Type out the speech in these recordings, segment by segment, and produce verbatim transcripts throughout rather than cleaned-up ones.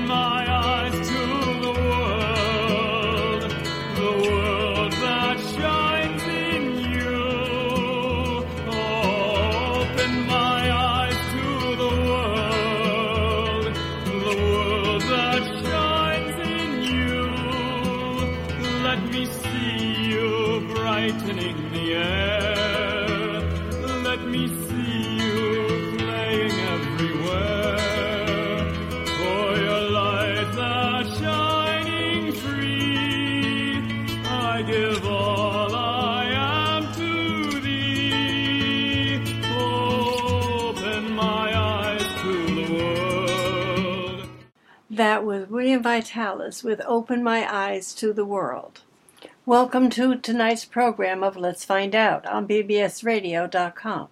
my eyes to the world, the world that shines in you. Open my eyes to the world, the world that shines in you. Let me see you brightening the air. Let me see you playing everywhere. For your light that's shining free, I give all I am to thee. Open my eyes to the world. That was William Vitalis with Open My Eyes to the World. Welcome to tonight's program of Let's Find Out on B B S radio dot com.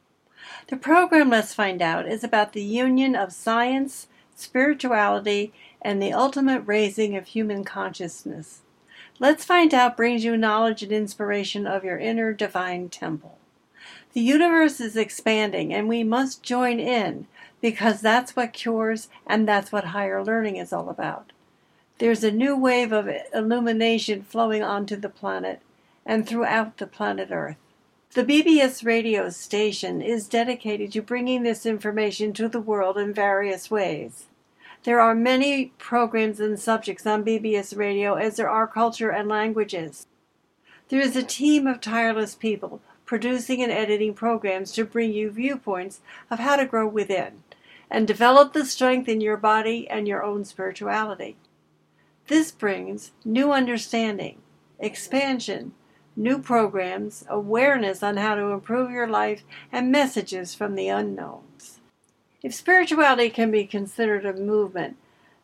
The program Let's Find Out is about the union of science, spirituality, and the ultimate raising of human consciousness. Let's Find Out brings you knowledge and inspiration of your inner divine temple. The universe is expanding, and we must join in because that's what cures and that's what higher learning is all about. There's a new wave of illumination flowing onto the planet and throughout the planet Earth. The B B S radio station is dedicated to bringing this information to the world in various ways. There are many programs and subjects on B B S radio as there are culture and languages. There is a team of tireless people producing and editing programs to bring you viewpoints of how to grow within and develop the strength in your body and your own spirituality. This brings new understanding, expansion, new programs, awareness on how to improve your life, and messages from the unknowns. If spirituality can be considered a movement,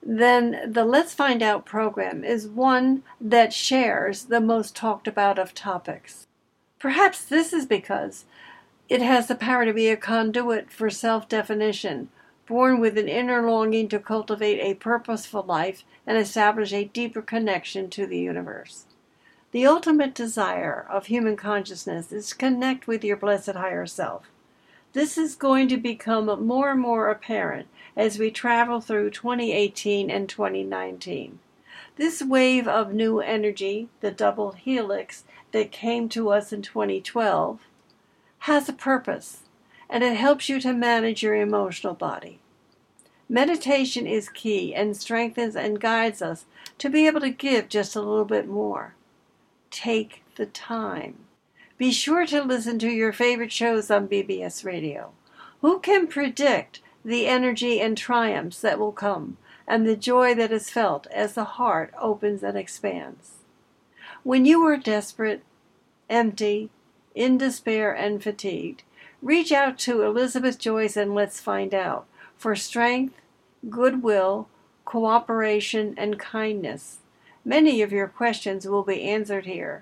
then the Let's Find Out program is one that shares the most talked about of topics. Perhaps this is because it has the power to be a conduit for self-definition, born with an inner longing to cultivate a purposeful life and establish a deeper connection to the universe. The ultimate desire of human consciousness is to connect with your blessed higher self. This is going to become more and more apparent as we travel through twenty eighteen and twenty nineteen. This wave of new energy, the double helix that came to us in twenty twelve, has a purpose, and it helps you to manage your emotional body. Meditation is key and strengthens and guides us to be able to give just a little bit more. Take the time. Be sure to listen to your favorite shows on B B S Radio. Who can predict the energy and triumphs that will come and the joy that is felt as the heart opens and expands? When you are desperate, empty, in despair, and fatigued, reach out to Elizabeth Joyce and Let's Find Out for strength, goodwill, cooperation, and kindness. Many of your questions will be answered here.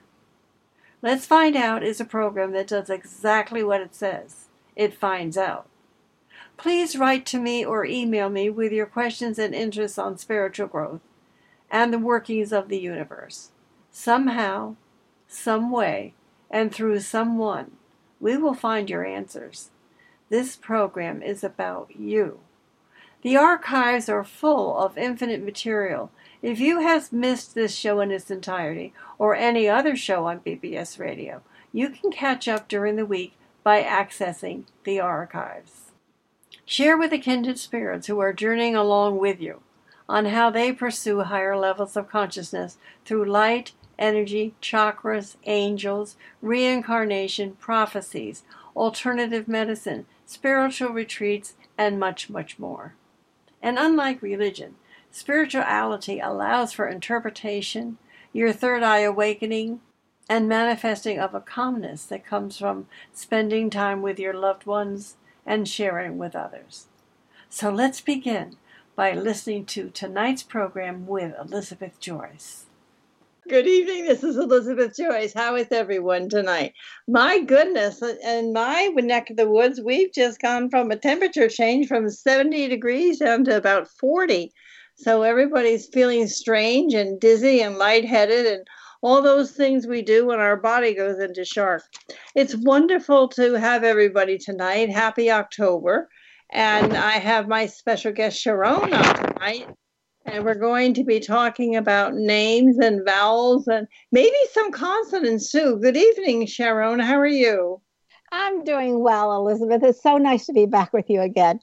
Let's Find Out is a program that does exactly what it says. It finds out. Please write to me or email me with your questions and interests on spiritual growth and the workings of the universe. Somehow, some way, and through someone, we will find your answers. This program is about you. The archives are full of infinite material. If you have missed this show in its entirety, or any other show on B B S Radio, you can catch up during the week by accessing the archives. Share with the kindred spirits who are journeying along with you on how they pursue higher levels of consciousness through light, energy, chakras, angels, reincarnation, prophecies, alternative medicine, spiritual retreats, and much, much more. And unlike religion, spirituality allows for interpretation, your third eye awakening, and manifesting of a calmness that comes from spending time with your loved ones and sharing with others. So let's begin by listening to tonight's program with Elizabeth Joyce. Good evening. This is Elizabeth Joyce. How is everyone tonight? My goodness, in my neck of the woods, we've just gone from a temperature change from seventy degrees down to about forty. So everybody's feeling strange and dizzy and lightheaded and all those things we do when our body goes into shark. It's wonderful to have everybody tonight. Happy October. And I have my special guest Sharon on tonight. And we're going to be talking about names and vowels and maybe some consonants too. Good evening, Sharon. How are you? I'm doing well, Elizabeth. It's so nice to be back with you again.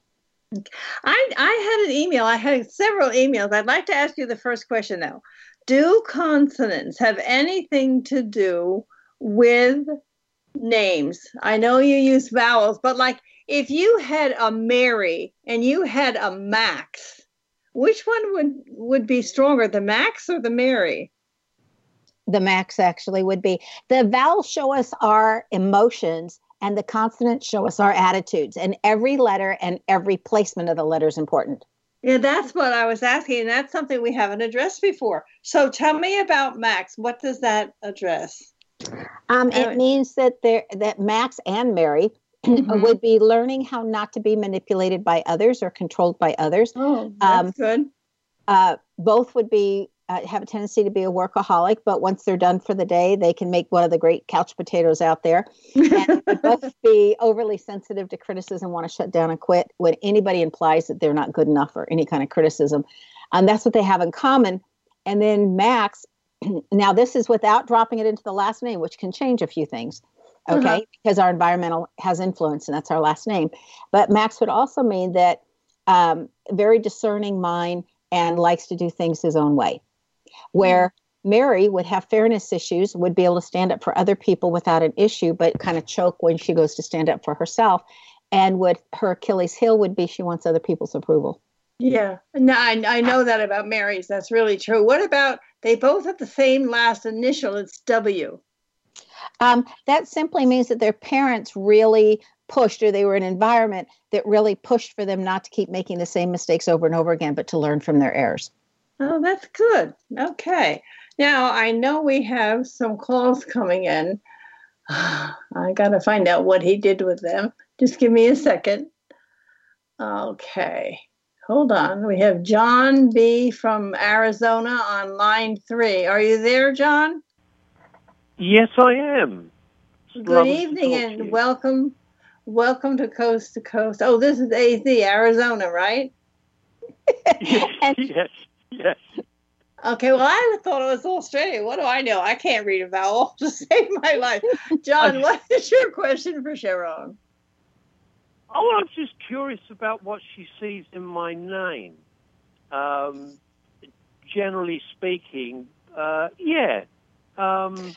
I, I had an email. I had several emails. I'd like to ask you the first question, though. Do consonants have anything to do with names? I know you use vowels, but like if you had a Mary and you had a Max, which one would, would be stronger, the Max or the Mary? The Max actually would be. The vowels show us our emotions and the consonants show us our attitudes. And every letter and every placement of the letter is important. Yeah, that's what I was asking. And that's something we haven't addressed before. So tell me about Max. What does that address? Um, it Uh, means that there that Max and Mary Mhm. would be learning how not to be manipulated by others or controlled by others. Oh, that's Um, good. Uh, both would be uh, have a tendency to be a workaholic, but once they're done for the day, they can make one of the great couch potatoes out there. And they both be overly sensitive to criticism, want to shut down and quit when anybody implies that they're not good enough or any kind of criticism. And that's what they have in common. And then Max, now this is without dropping it into the last name, which can change a few things. Okay, Uh-huh. because our environmental has influence, and that's our last name. But Max would also mean that um, very discerning mind and likes to do things his own way. Where Mary would have fairness issues, would be able to stand up for other people without an issue, but kind of choke when she goes to stand up for herself. And would her Achilles heel would be she wants other people's approval. Yeah, no, I, I know that about Mary's. That's really true. What about they both have the same last initial? It's W. Um, that simply means that their parents really pushed, or they were in an environment that really pushed for them not to keep making the same mistakes over and over again, but to learn from their errors. Oh, that's good. Okay. Now, I know we have some calls coming in. I got to find out what he did with them. Just give me a second. Okay. Hold on. We have John B. from Arizona on line three. Are you there, John? Yes, I am. It's Good lovely to evening talk to and you. welcome. Welcome to Coast to Coast. Oh, this is A Z, Arizona, right? Yes, And- yes, yes. Okay, well, I thought it was Australia. What do I know? I can't read a vowel to save my life. John, I- what is your question for Sharon? Oh, I'm just curious about what she sees in my name. Um, generally speaking, uh, yeah. Um,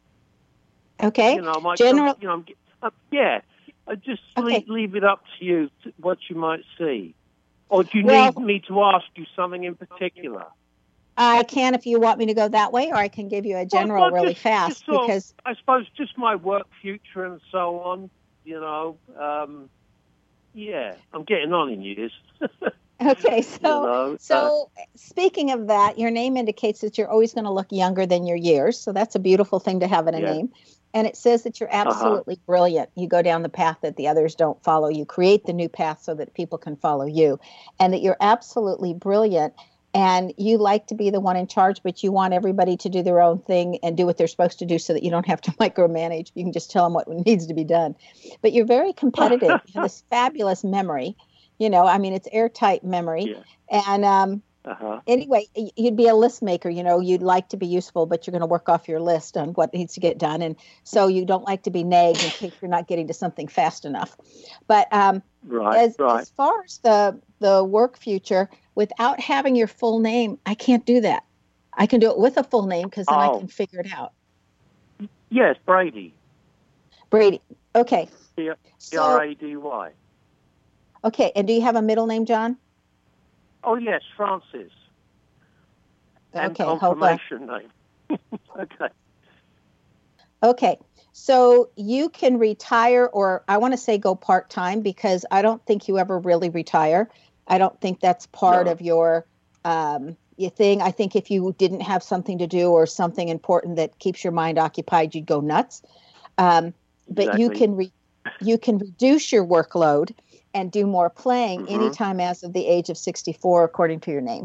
Okay. you know, I might General- come, you know, I'm, uh, yeah. I just Okay. leave, leave it up to you to, what you might see. Or do you Well- need me to ask you something in particular? I can if you want me to go that way, or I can give you a general Well, well, really just- fast just sort of- because I suppose just my work future and so on, you know. Um, yeah, I'm getting on in years. okay, so you know, uh, so speaking of that, your name indicates that you're always going to look younger than your years. So that's a beautiful thing to have in a Yeah. name. And it says that you're absolutely brilliant. You go down the path that the others don't follow. You create the new path so that people can follow you, and that you're absolutely brilliant. And you like to be the one in charge, but you want everybody to do their own thing and do what they're supposed to do so that you don't have to micromanage. You can just tell them what needs to be done. But you're very competitive. You have this fabulous memory. You know, I mean, it's airtight memory. Yeah. And um, uh-huh. anyway, y- you'd be a list maker. You know, you'd like to be useful, but you're going to work off your list on what needs to get done. And so you don't like to be nagged in case you're not getting to something fast enough. But um, Right, as, right. as far as the, the work future, without having your full name, I can't do that. I can do it with a full name because then I Oh. can figure it out. Yes, Brady. Brady. Okay. B So, R A D Y. okay. And do you have a middle name, John? Oh, yes, Francis. And Okay. Hold on. confirmation name. Okay. Okay. So you can retire, or I want to say go part-time, because I don't think you ever really retire. I don't think that's part No. of your um, your thing. I think if you didn't have something to do or something important that keeps your mind occupied, you'd go nuts. Um, but you Exactly. can re- you can reduce your workload and do more playing Mhm. anytime as of the age of sixty-four, according to your name.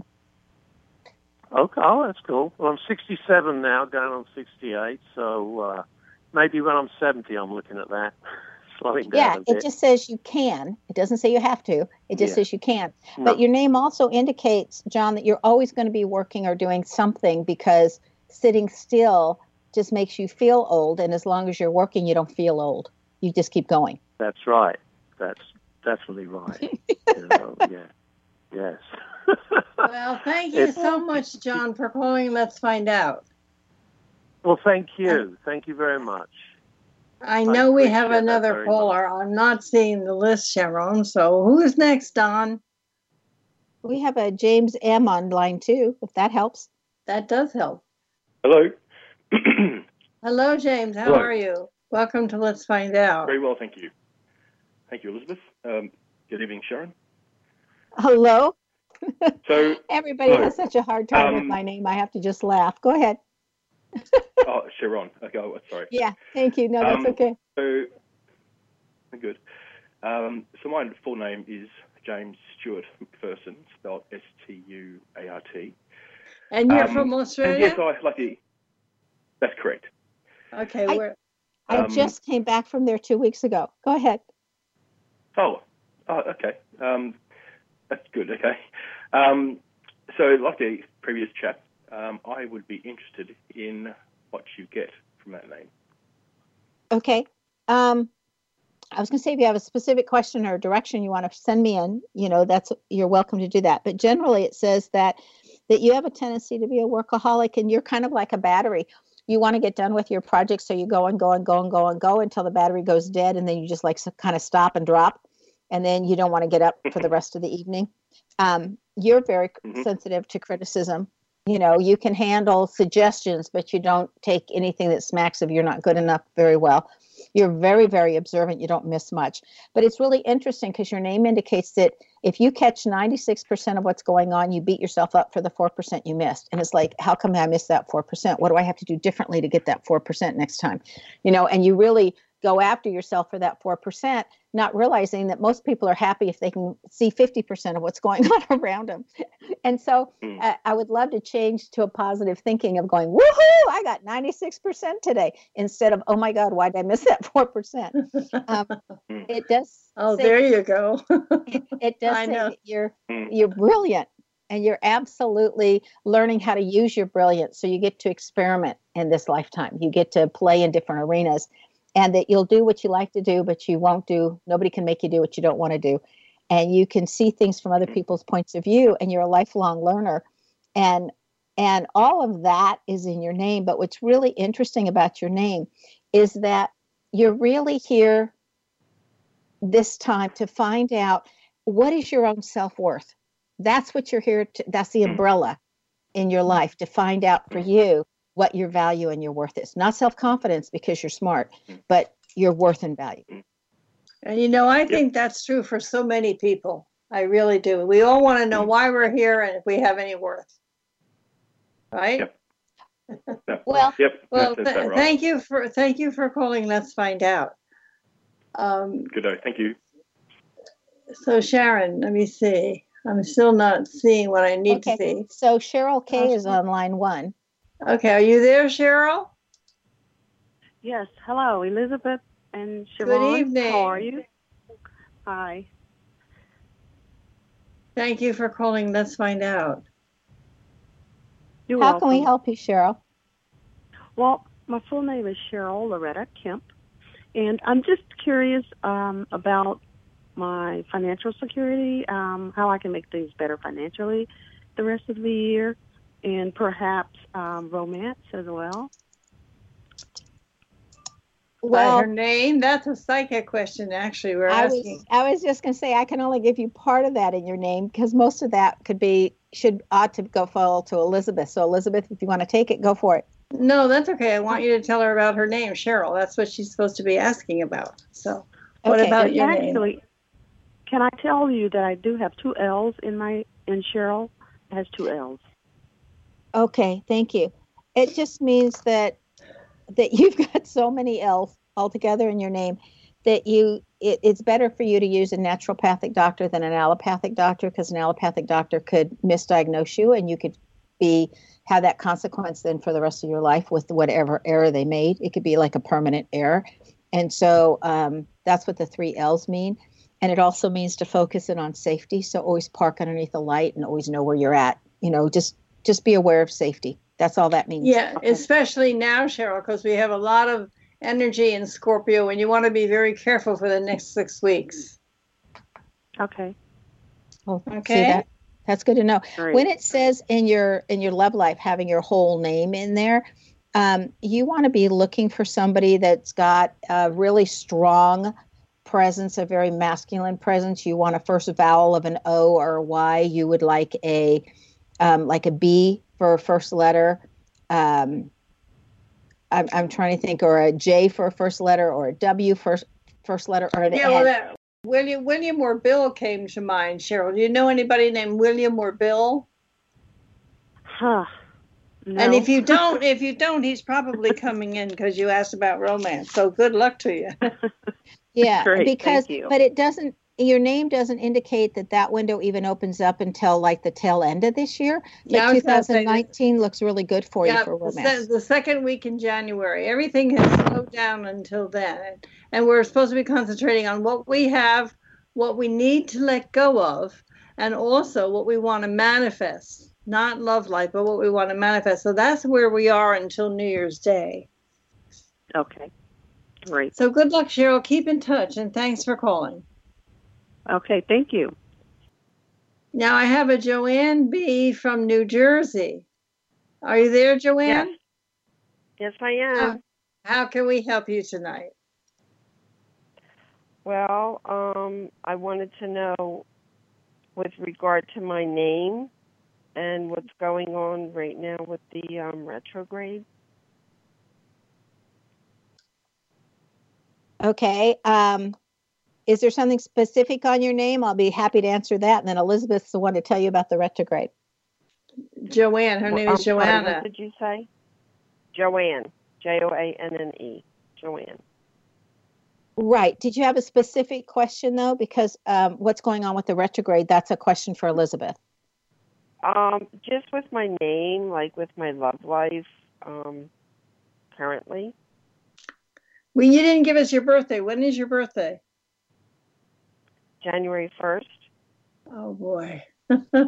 Okay, oh, that's cool. Well, I'm sixty-seven now, going on sixty-eight, so uh, maybe when I'm seventy I'm looking at that. slowing down Yeah, a it bit. just says you can. It doesn't say you have to. It just Yeah. says you can. No. But your name also indicates, John, that you're always going to be working or doing something, because sitting still just makes you feel old. And as long as you're working, you don't feel old. You just keep going. That's right. That's definitely right. You know, yeah. Yes. Well, thank you It's- so much, John, for calling. Let's find out. Well, thank you. Thank you very much. I know we have appreciate that another very caller. I'm not seeing the list, Sharon. So who's next, Don? We have a James M on line two, if that helps. That does help. Hello. Hello, James. How Hello. are you? Welcome to Let's Find Out. Very well, thank you. Thank you, Elizabeth. Um, good evening, Sharon. Hello? So, Everybody Hello. has such a hard time with Um, my name. I have to just laugh. Go ahead. oh, Sharon. Okay, oh, sorry. Yeah, thank you. No, that's Um, okay. So, good. Um, so my full name is James Stuart McPherson, spelled S T U A R T. And you're Um, from And Australia? yes, I like the. That's correct. Okay, I- where? I um, just came back from there two weeks ago. Go ahead. Oh, oh okay. Um, that's good. Okay. Um, so, like the previous chap, um, I would be interested in what you get from that name. Okay. Um, I was going to say, if you have a specific question or direction you want to send me in, you know, that's, you're welcome to do that. But generally it says that, that you have a tendency to be a workaholic, and you're kind of like a battery. You want to get done with your project. So you go and go and go and go and go until the battery goes dead. And then you just like so- kind of stop and drop. And then you don't want to get up for the rest of the evening. Um, you're very Mhm. sensitive to criticism. You know, you can handle suggestions, but you don't take anything that smacks of you're not good enough very well. You're very, very observant. You don't miss much. But it's really interesting because your name indicates that if you catch ninety-six percent of what's going on, you beat yourself up for the four percent you missed. And it's like, how come I missed that four percent? What do I have to do differently to get that four percent next time? You know, and you really go after yourself for that four percent, not realizing that most people are happy if they can see fifty percent of what's going on around them. And so Mm. uh, I would love to change to a positive thinking of going, woohoo, I got ninety-six percent today, instead of, oh my God, why did I miss that four percent? Um, Mm. it does Oh, say, there you go. it, it does I say know. that you're, Mm. you're brilliant, and you're absolutely learning how to use your brilliance. So you get to experiment in this lifetime. You get to play in different arenas, and that you'll do what you like to do, but you won't do, nobody can make you do what you don't want to do. And you can see things from other people's points of view, and you're a lifelong learner. And and all of that is in your name. But what's really interesting about your name is that you're really here this time to find out what is your own self-worth. That's what you're here to, that's the umbrella in your life, to find out for you what your value and your worth is. Not self-confidence because you're smart, but your worth and value. And you know, I think that's true for so many people. I really do. We all want to know why we're here and if we have any worth. Right? Yep. No. Well, Yep. Well, that's, that's th- right. thank you for thank you for calling. Let's find out. Um, Good day. Thank you. so Sharon, let me see. I'm still not seeing what I need to okay. see. So Cheryl K is on line one. Okay, are you there, Cheryl? Yes. Hello, Elizabeth and Siobhan. Good evening. How are you? Hi. Thank you for calling. Let's find out. You're How welcome. can we help you, Cheryl? Well, my full name is Cheryl Loretta Kemp, and I'm just curious um, about my financial security, um, how I can make things better financially the rest of the year, and perhaps um, romance as well. By Well, her name? That's a psychic question, actually. We're I asking. was I was just going to say I can only give you part of that in your name, because most of that could be should ought to go fall to Elizabeth. So Elizabeth, if you want to take it, go for it. No, that's okay. I want you to tell her about her name, Cheryl. That's what she's supposed to be asking about. So, what Okay. about And your name? actually, can I tell you that I do have two L's in my in Cheryl? It has two L's. Okay, thank you. It just means that that you've got so many L's altogether in your name that you it, it's better for you to use a naturopathic doctor than an allopathic doctor, because an allopathic doctor could misdiagnose you and you could be have that consequence then for the rest of your life with whatever error they made. It could be like a permanent error. And so um, that's what the three L's mean. And it also means to focus in on safety. So always park underneath the light and always know where you're at. You know, just just be aware of safety. That's all that means. Yeah, especially now, Cheryl, because we have a lot of energy in Scorpio, and you want to be very careful for the next six weeks. Okay. Oh, Okay. See that? That's good to know. Great. When it says in your in your love life having your whole name in there, um, you want to be looking for somebody that's got a really strong presence, a very masculine presence. You want a first vowel of an O or a Y. You would like a um, like a B for a first letter. Um, I'm, I'm trying to think, or a J for a first letter, or a W for first letter, or an Yeah, N. well, that, William, William or Bill came to mind, Cheryl. Do you know anybody named William or Bill? Huh. No. And if you don't, if you don't, he's probably coming in because you asked about romance. So good luck to you. Yeah, Great, because thank you. but it doesn't. Your name doesn't indicate that that window even opens up until like the tail end of this year. Yeah, I Like was gonna say that- twenty nineteen looks really good for you Yeah, for the, romance. se- the second week in January. Everything has slowed down until then. And, and we're supposed to be concentrating on what we have, what we need to let go of, and also what we want to manifest. Not love life, but what we want to manifest. So that's where we are until New Year's Day. Okay. Great. So good luck, Cheryl. Keep in touch, and thanks for calling. Okay, thank you. Now I have a Joanne B. from New Jersey. Are you there, Joanne? Yes, I am. How, how can we help you tonight? Well, um, I wanted to know with regard to my name and what's going on right now with the um, retrograde. Okay. Um, is there something specific on your name? I'll be happy to answer that. And then Elizabeth's the one to tell you about the retrograde. Joanne, her name I'm is sorry, Joanna. what did you say? Joanne. J O A N N E. Joanne. Right. Did you have a specific question, though? Because um, what's going on with the retrograde, that's a question for Elizabeth. Um, just with my name, like with my love life, um, currently. Well, you didn't give us your birthday. When is your birthday? January first. Oh, boy. Go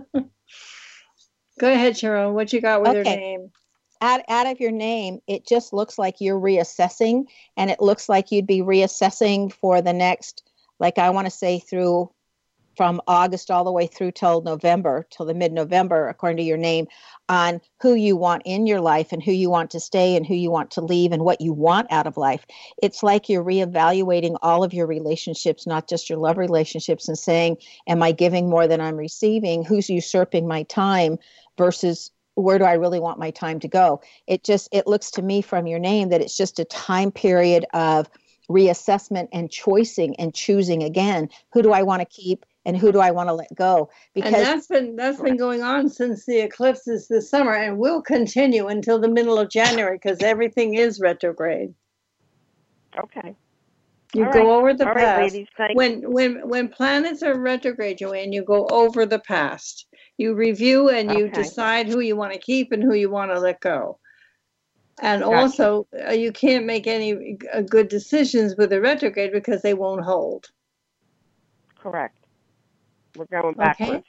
ahead, Cheryl. What you got with your Okay. name? Out, out of your name, it just looks like you're reassessing, and it looks like you'd be reassessing for the next, like I want to say through from August all the way through till November, till the mid-November, according to your name, on who you want in your life and who you want to stay and who you want to leave and what you want out of life. It's like you're reevaluating all of your relationships, not just your love relationships, and saying, am I giving more than I'm receiving? Who's usurping my time versus where do I really want my time to go? It just, it looks to me from your name that it's just a time period of reassessment and choosing and choosing again. Who do I want to keep and who do I want to let go? Because And that's been that's been going on since the eclipses this summer, and will continue until the middle of January because everything is retrograde. Okay. You All go right. over the All right, past. ladies, thank when when when planets are retrograde, Joanne, you go over the past. You review and you Okay. decide who you want to keep and who you want to let go. And Gotcha. also, uh, you can't make any uh, good decisions with the retrograde because they won't hold. Correct. We're going Okay. backwards.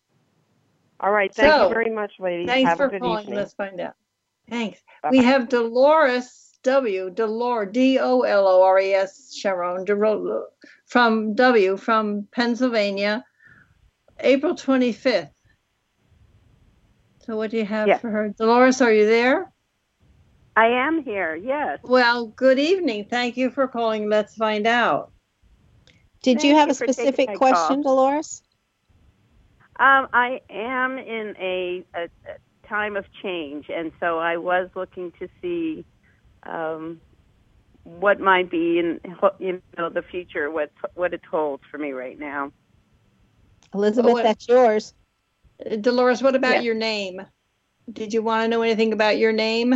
All right. Thank So, you very much, ladies. Thanks Have for a good calling. evening. Let's find out. Thanks. Bye-bye. We have Dolores W. Dolores D O L O R E S Sharon Doro- from W from Pennsylvania, April twenty-fifth. So what do you have Yes. for her? Dolores, are you there? I am here, yes. Well, good evening. Thank you for calling. Let's find out. did you Thank have you a for taking specific my question, Dolores? Um, I am in a, a, a time of change, and so I was looking to see um, what might be in you know the future, what what it holds for me right now. Elizabeth, what- that's yours. Uh, Dolores, what about Yes. your name? Did you want to know anything about your name?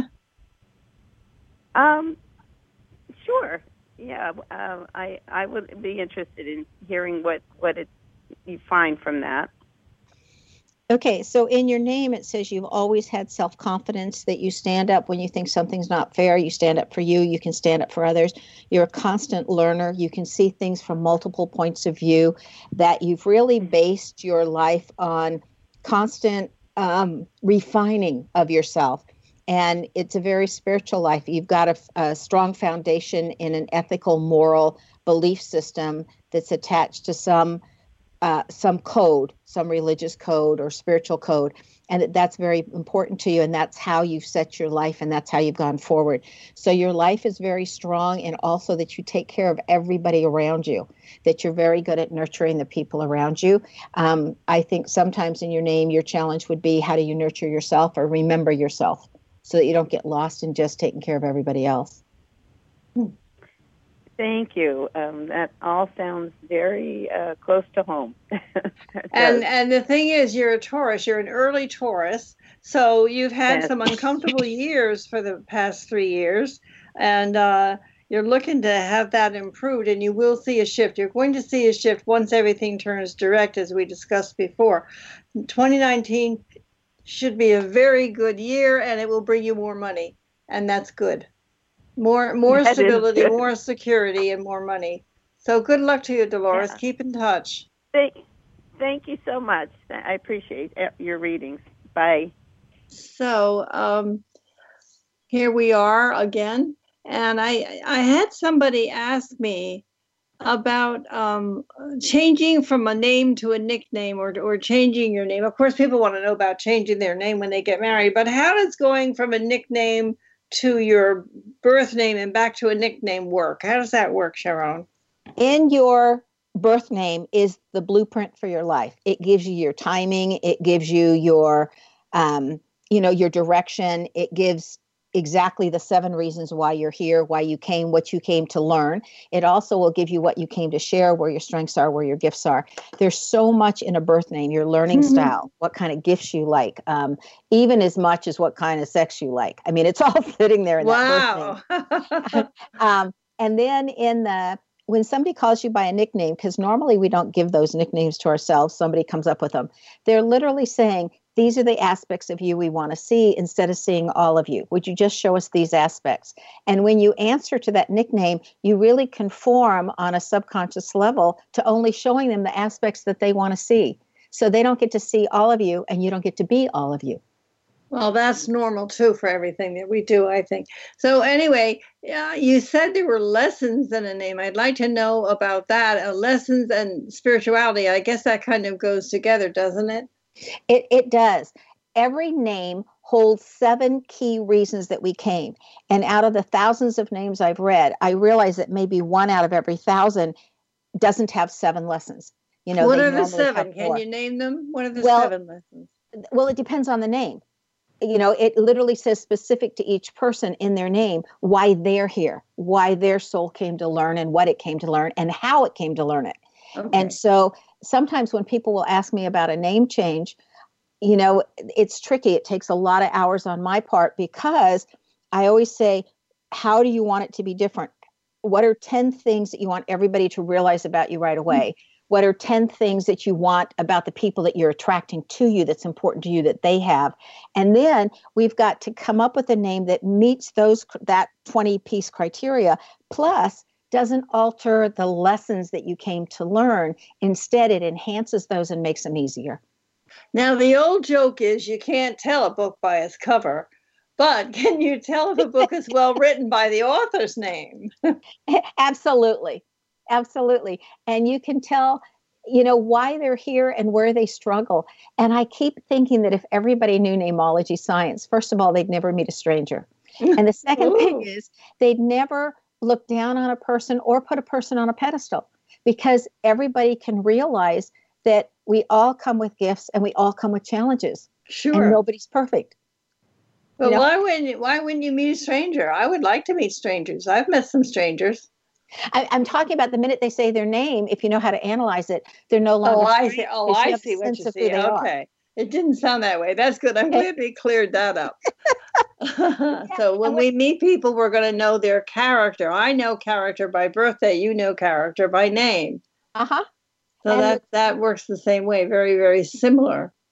Um, sure. Yeah, uh, I I would be interested in hearing what what it, you find from that. Okay, so in your name, it says you've always had self-confidence, that you stand up when you think something's not fair. You stand up for you. You can stand up for others. You're a constant learner. You can see things from multiple points of view, that you've really based your life on constant um, refining of yourself. And it's a very spiritual life. You've got a, a strong foundation in an ethical, moral belief system that's attached to some Uh, some code, some religious code or spiritual code, and that that's very important to you, and that's how you've set your life, and that's how you've gone forward. So your life is very strong, and also that you take care of everybody around you, that you're very good at nurturing the people around you. Um, I think sometimes in your name, your challenge would be, how do you nurture yourself or remember yourself so that you don't get lost in just taking care of everybody else? Hmm. Thank you. Um, that all sounds very uh, close to home. and and the thing is, you're a Taurus. You're an early Taurus, so you've had Yes. some uncomfortable years for the past three years, and uh, you're looking to have that improved, and you will see a shift. You're going to see a shift once everything turns direct, as we discussed before. twenty nineteen should be a very good year, and it will bring you more money, and that's good. More more That is stability, good. more security, and more money. So good luck to you, Dolores. Yeah. Keep in touch. Thank, thank you so much. I appreciate your readings. Bye. So um, here we are again, and I I had somebody ask me about um, changing from a name to a nickname, or or changing your name. Of course, people want to know about changing their name when they get married, but how does going from a nickname to your birth name and back to a nickname work? How does that work, Sharon? In your birth name is the blueprint for your life. It gives you your timing. It gives you your, um, you know, your direction. It gives exactly the seven reasons why you're here, why you came, what you came to learn. It also will give you what you came to share, where your strengths are, where your gifts are. There's so much in a birth name, your learning Mm-hmm. style, what kind of gifts you like, um, even as much as what kind of sex you like. I mean, it's all sitting there in Wow. that birth name. um, and then in the, when somebody calls you by a nickname, because normally we don't give those nicknames to ourselves, somebody comes up with them. They're literally saying, these are the aspects of you we want to see, instead of seeing all of you. Would you just show us these aspects? And when you answer to that nickname, you really conform on a subconscious level to only showing them the aspects that they want to see. So they don't get to see all of you, and you don't get to be all of you. Well, that's normal too for everything that we do, I think. So anyway, yeah, you said there were lessons in a name. I'd like to know about that. Uh, lessons and spirituality. I guess that kind of goes together, doesn't it? It it does. Every name holds seven key reasons that we came. And out of the thousands of names I've read, I realize that maybe one out of every thousand doesn't have seven lessons. You know, what they are the normally seven? have Can more. you name them? What are the Well, seven lessons? Well, it depends on the name. You know, it literally says specific to each person in their name why they're here, why their soul came to learn, and what it came to learn, and how it came to learn it. Okay. And so sometimes when people will ask me about a name change, you know, it's tricky. It takes a lot of hours on my part, because I always say, how do you want it to be different? What are ten things that you want everybody to realize about you right away? What are ten things that you want about the people that you're attracting to you that's important to you that they have? And then we've got to come up with a name that meets those that twenty-piece criteria, plus doesn't alter the lessons that you came to learn. Instead, it enhances those and makes them easier. Now, the old joke is you can't tell a book by its cover, but can you tell if a book is well written by the author's name? Absolutely. Absolutely. And you can tell, you know, why they're here and where they struggle. And I keep thinking that if everybody knew namology science, first of all, they'd never meet a stranger. And the second thing is they'd never look down on a person or put a person on a pedestal, because everybody can realize that we all come with gifts and we all come with challenges. Sure. And nobody's perfect. But You know? why wouldn't you, why wouldn't you meet a stranger? I would like to meet strangers. I've met some strangers. I, I'm talking about the minute they say their name, if you know how to analyze it, they're no longer. Oh, I see. strangers, Oh, because you I have see a what sense you of who see. they are. Okay. It didn't sound that way. That's good. I'm glad we cleared that up. So when we meet people, we're going to know their character. I know character by birthday. You know character by name. Uh-huh. So And that, that works the same way. Very, very similar.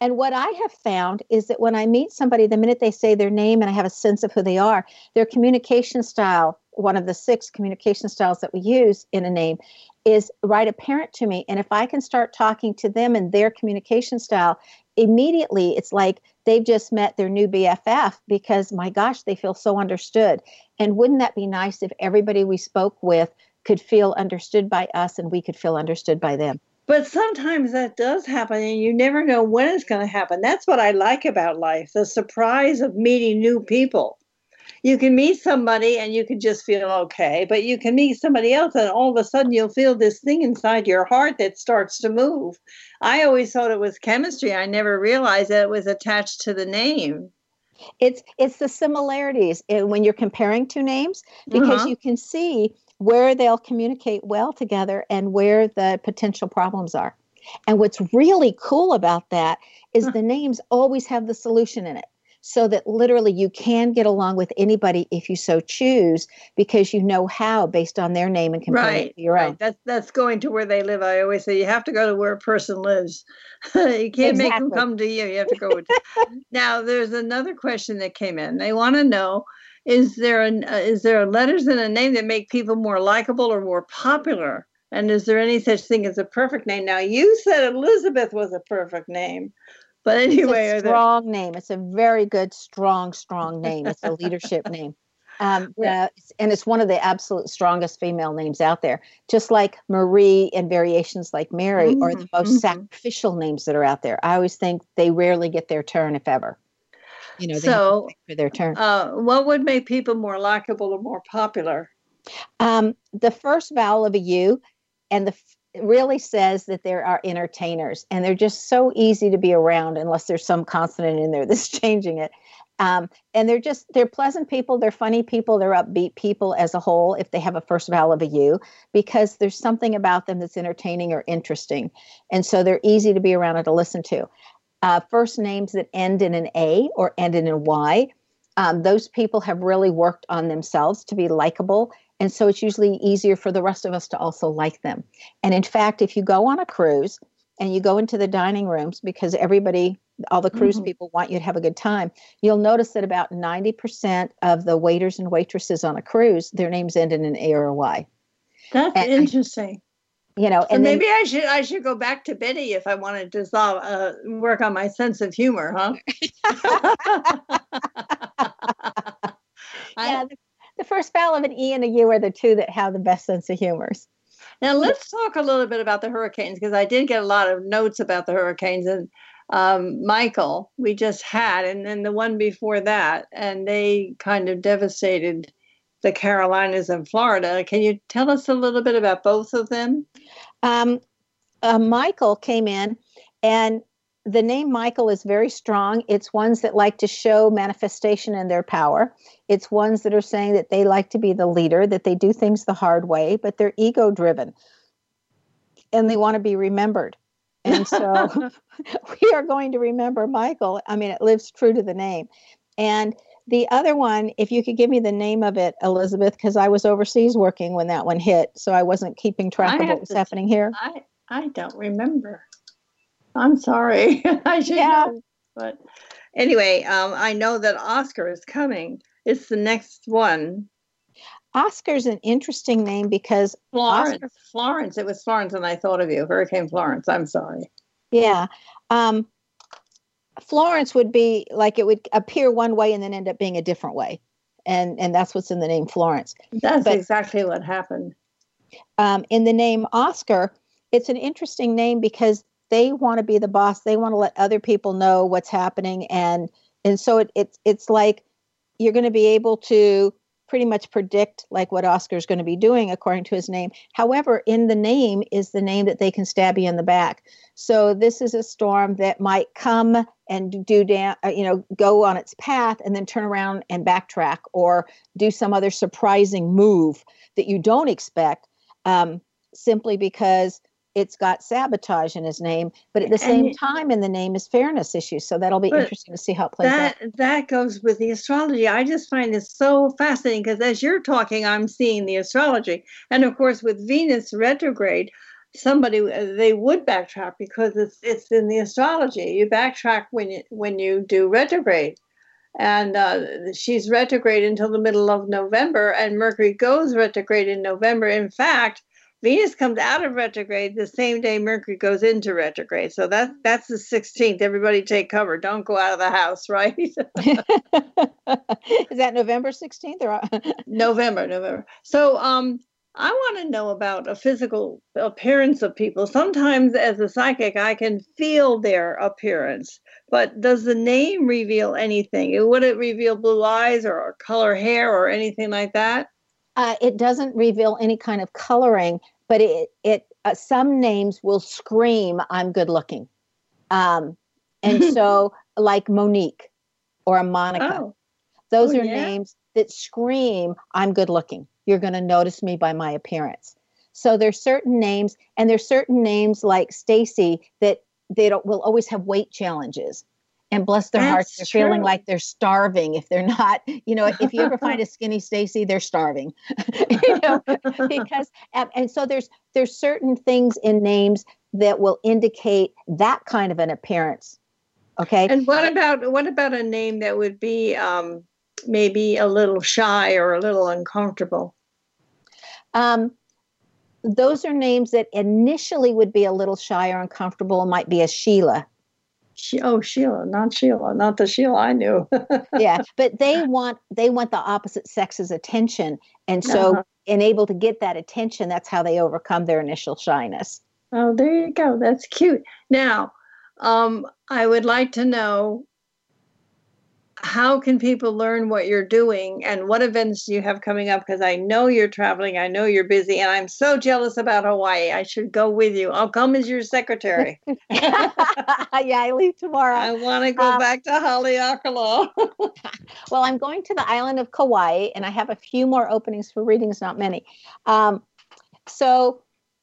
And what I have found is that when I meet somebody, the minute they say their name and I have a sense of who they are, their communication style, one of the six communication styles that we use in a name, is right apparent to me. And if I can start talking to them in their communication style, immediately it's like they've just met their new B F F because, my gosh, they feel so understood. And wouldn't that be nice if everybody we spoke with could feel understood by us and we could feel understood by them? But sometimes that does happen, and you never know when it's going to happen. That's what I like about life, the surprise of meeting new people. You can meet somebody and you can just feel okay, but you can meet somebody else and all of a sudden you'll feel this thing inside your heart that starts to move. I always thought it was chemistry. I never realized that it was attached to the name. It's it's the similarities in, when you're comparing two names, because uh-huh. you can see where they'll communicate well together and where the potential problems are. And what's really cool about that is the names always have the solution in it, so that literally you can get along with anybody if you so choose, because you know how based on their name and comparing right, it to your right. own. That's, that's going to where they live. I always say you have to go to where a person lives. You can't Exactly. make them come to you. You have to go. With Now, there's another question that came in. They want to know, is there an, uh, is there letters in a name that make people more likable or more popular? And is there any such thing as a perfect name? Now, you said Elizabeth was a perfect name. But anyway, it's a strong name. It's a very good, strong, strong name. It's a leadership name. Um, yeah. uh, and it's one of the absolute strongest female names out there, just like Marie and variations like Mary mm-hmm. are the most mm-hmm. sacrificial names that are out there. I always think they rarely get their turn, if ever. You know, they so, have to wait for their turn. Uh, what would make people more likable or more popular? Um, the first vowel of a U, and the it really says that there are entertainers, and they're just so easy to be around unless there's some consonant in there that's changing it. Um, and they're just, they're pleasant people. They're funny people. They're upbeat people as a whole if they have a first vowel of a U, because there's something about them that's entertaining or interesting. And so they're easy to be around and to listen to. Uh, first names that end in an A or end in a Y, um, those people have really worked on themselves to be likable. And so it's usually easier for the rest of us to also like them. And in fact, if you go on a cruise and you go into the dining rooms, because everybody, all the cruise mm-hmm. people want you to have a good time, you'll notice that about ninety percent of the waiters and waitresses on a cruise, their names end in an A or a Y. That's and, I, interesting. You know, so and maybe then, I should I should go back to Betty if I wanted to solve, uh, work on my sense of humor, huh? yeah. The, the first vowel of an E and a U are the two that have the best sense of humors. Now let's talk a little bit about the hurricanes, because I did get a lot of notes about the hurricanes. And um, Michael, we just had, and then the one before that, and they kind of devastated the Carolinas and Florida. Can you tell us a little bit about both of them? Um, uh, Michael came in, and the name Michael is very strong. It's ones that like to show manifestation in their power. It's ones that are saying that they like to be the leader, that they do things the hard way, but they're ego-driven, and they want to be remembered. And so we are going to remember Michael. I mean, it lives true to the name. And the other one, if you could give me the name of it, Elizabeth, because I was overseas working when that one hit, so I wasn't keeping track of what was happening here. I, I don't remember. I'm sorry. I should yeah. know. But anyway, um, I know that Oscar is coming. It's the next one. Oscar's an interesting name because Florence. Oscar, Florence. It was Florence, and I thought of you. Hurricane Florence. I'm sorry. Yeah. Um, Florence would be like it would appear one way and then end up being a different way. And and that's what's in the name Florence. That's but, exactly what happened. Um, in the name Oscar, it's an interesting name because they want to be the boss. They want to let other people know what's happening. And and so it, it, it's like you're going to be able to pretty much predict like what Oscar's going to be doing according to his name. However, in the name is the name that they can stab you in the back. So this is a storm that might come and do down, uh, you know, go on its path and then turn around and backtrack or do some other surprising move that you don't expect, um, simply because it's got sabotage in his name, but at the same and, time in the name is fairness issues. So that'll be interesting to see how it plays that, out. That goes with the astrology. I just find it so fascinating because as you're talking, I'm seeing the astrology. And of course, with Venus retrograde, somebody they would backtrack because it's it's in the astrology. You backtrack when you when you do retrograde, and uh, she's retrograde until the middle of November, and Mercury goes retrograde in November. In fact, Venus comes out of retrograde the same day Mercury goes into retrograde. So that that's the sixteenth. Everybody take cover. Don't go out of the house, right? Is that November sixteenth or November, November. So um I want to know about a physical appearance of people. Sometimes as a psychic, I can feel their appearance, but does the name reveal anything? Would it reveal blue eyes or, or color hair or anything like that? Uh, it doesn't reveal any kind of coloring, but it, it uh, some names will scream, I'm good looking. Um, and so like Monique or a Monica, oh. those oh, are yeah? names that scream, I'm good looking. You're going to notice me by my appearance. So there's certain names, and there's certain names like Stacy that they don't, will always have weight challenges. And bless their That's hearts, they're true. feeling like they're starving. If they're not, you know, if you ever find a skinny Stacy, they're starving. you know, because and, and so there's there's certain things in names that will indicate that kind of an appearance. Okay. And what about what about a name that would be um, maybe a little shy or a little uncomfortable? Um, those are names that initially would be a little shy or uncomfortable. Might be a Sheila. She, oh, Sheila, not Sheila, not the Sheila I knew. Yeah, but they want they want the opposite sex's attention, and so Uh-huh. and able to get that attention, that's how they overcome their initial shyness. Oh, there you go. That's cute. Now, um, I would like to know, how can people learn what you're doing and what events do you have coming up? Because I know you're traveling. I know you're busy, and I'm so jealous about Hawaii. I should go with you. I'll come as your secretary. Yeah, I leave tomorrow. I want to go Um, back to Haleakala. Well, I'm going to the island of Kauai, and I have a few more openings for readings, not many. Um, so